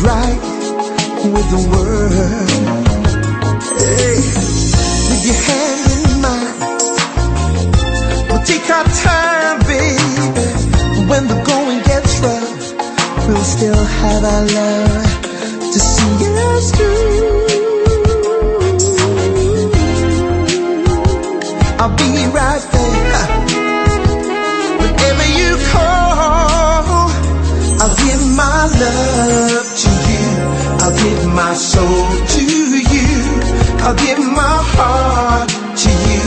right with the world. Hey, with your hand in mine, we'll take our time, baby. When the going gets rough, we'll still have our love to see us through. I'll be right there whenever you call. I'll give my love to you, I'll give my soul to you, I'll give my heart to you.